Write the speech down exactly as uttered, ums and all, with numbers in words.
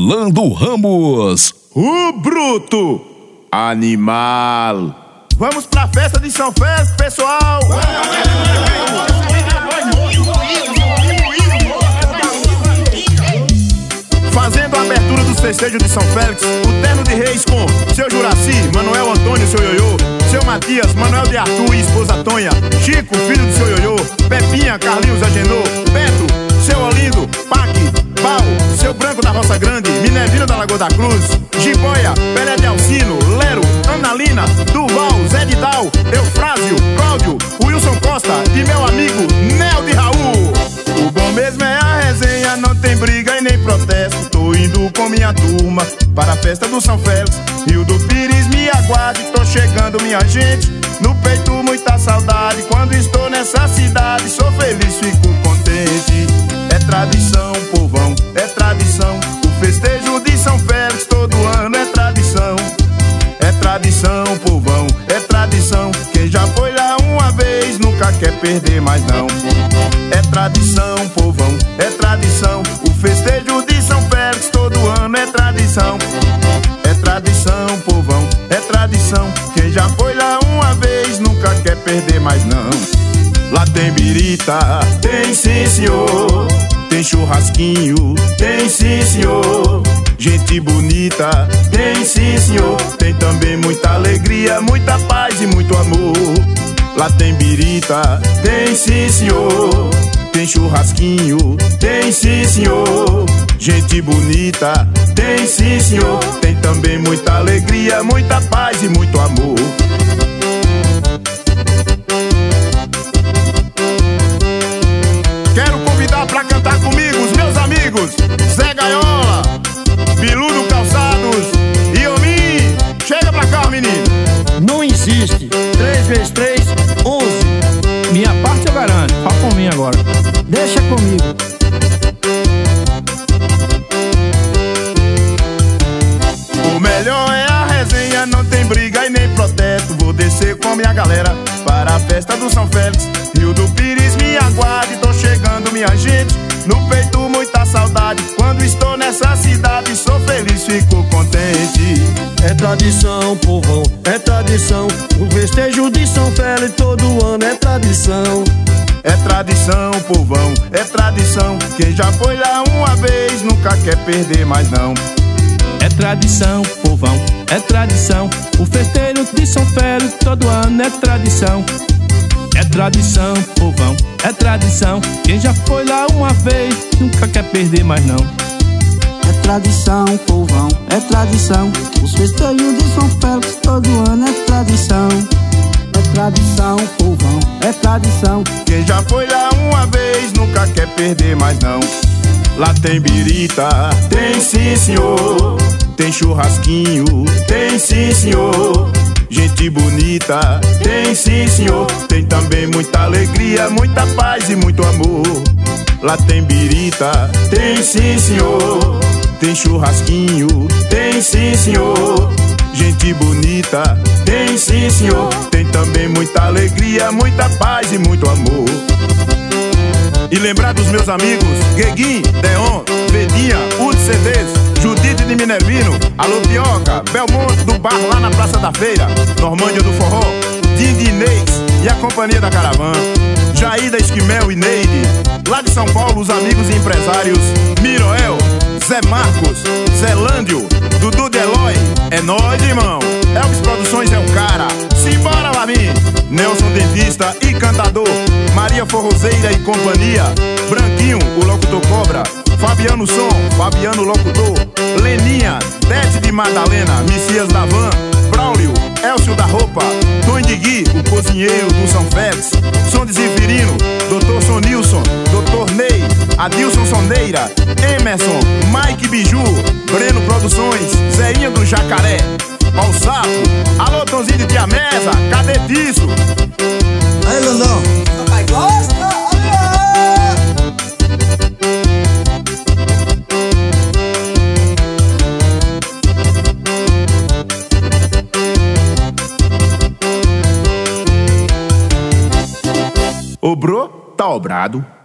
Orlando Ramos. O bruto animal. Vamos pra festa de São Félix, pessoal. Fazendo a abertura dos festejos de São Félix, o terno de reis com seu Juraci, Manuel Antônio, seu Ioiô, seu Matias, Manuel de Arthur e esposa Tonha, Chico, filho do seu Ioiô, Pepinha, Carlinhos, Agenor, Petro, seu Olindo, Paque, Pau, seu Branco da Roça Grande, Minervino da Lagoa da Cruz, Jiboia, Pelé de Alcino, Lero, Analina, Duval, Zé de Dal, Eufrásio, Cláudio, Wilson Costa e meu amigo Nel de Raul. O bom mesmo é a resenha, não tem briga e nem protesto. Tô indo com minha turma para a festa do São Félix. Rio do Pires me aguarde, tô chegando minha gente. No peito muita saudade, quando estou nessa cidade. Sou feliz, fico contente. É tradição, povão, é tradição. O festejo de São Félix todo ano é tradição. É tradição, povão, é tradição. Quem já foi lá uma vez nunca quer perder mais não. É tradição, povão, é tradição. O festejo de São Félix todo ano é tradição. É tradição, povão, é tradição. Quem já foi lá uma vez nunca quer perder mais não. Lá tem birita, tem sim senhor. Tem churrasquinho, tem sim senhor. Gente bonita, tem sim senhor. Tem também muita alegria, muita paz e muito amor. Lá tem birita, tem sim senhor. Tem churrasquinho, tem sim senhor. Gente bonita, tem sim senhor. Tem também muita alegria, muita paz e muito amor. Quero convidar pra cantar comigo os meus amigos Zé Gaiola, Biludo Calçados e Omi. Chega pra cá, menino. Não insiste. Três vezes três, onze. Minha parte eu garanto. Fala com mim agora. Deixa comigo. O melhor é a resenha, não tem briga e nem protesto. Vou descer com minha galera para a festa do São Félix. Rio do Pires me aguarde, tô chegando minha gente. No peito muita saudade, quando estou nessa cidade. Sou feliz, fico contente. É tradição, povão, é tradição. O festejo de São Félix todo ano é tradição. É tradição, povão, é tradição. Quem já foi lá uma vez nunca quer perder mais não. É tradição, povão, é tradição. O festejo de São Félix todo ano é tradição. É tradição, povão, é tradição. Quem já foi lá uma vez nunca quer perder mais não. É tradição, povão, é tradição. Os festejos de São Félix todo ano é tradição. É tradição, povão, é tradição. Quem já foi lá uma vez nunca quer perder mais não. Lá tem birita, tem sim senhor. Tem churrasquinho, tem sim senhor. Gente bonita, tem sim senhor. Tem também muita alegria, muita paz e muito amor. Lá tem birita, tem sim senhor. Tem churrasquinho, tem sim senhor. Gente bonita, tem sim senhor. Tem também muita alegria, muita paz e muito amor. E lembrar dos meus amigos Gueguinho, Deon, Vedinha, Ude C Ds, Judite de Minervino, Alô Pioca, Belmonte do Bar lá na Praça da Feira, Normândia do Forró, Dindi Inês e a Companhia da Caravana, Jaída Esquimel e Neide, lá de São Paulo os amigos e empresários Miroel, Zé Marcos, Zelândio, Dudu de Eloy. É nóis, irmão. Elvis Produções é o cara. Simbora, Lamin. Nelson Dentista e Cantador, Maria Forrozeira e Companhia, Branquinho, o Locutor Cobra, Fabiano Som, Fabiano Locutor, Leninha, Tete de Madalena, Messias da Van, Braulio, Elcio da Roupa, Tom de Gui, o cozinheiro do São Félix, Som de Zifirino, doutor Sonilson, doutor Ney, Adilson Soneira, Emerson, Mike Biju, Breno Produções, Zeinha do Jacaré, Ó o Sapo, alô Tonzinho de Tia Mesa, cadê Tisso? Aí, Lundão. Papai gosta, O bro tá obrado.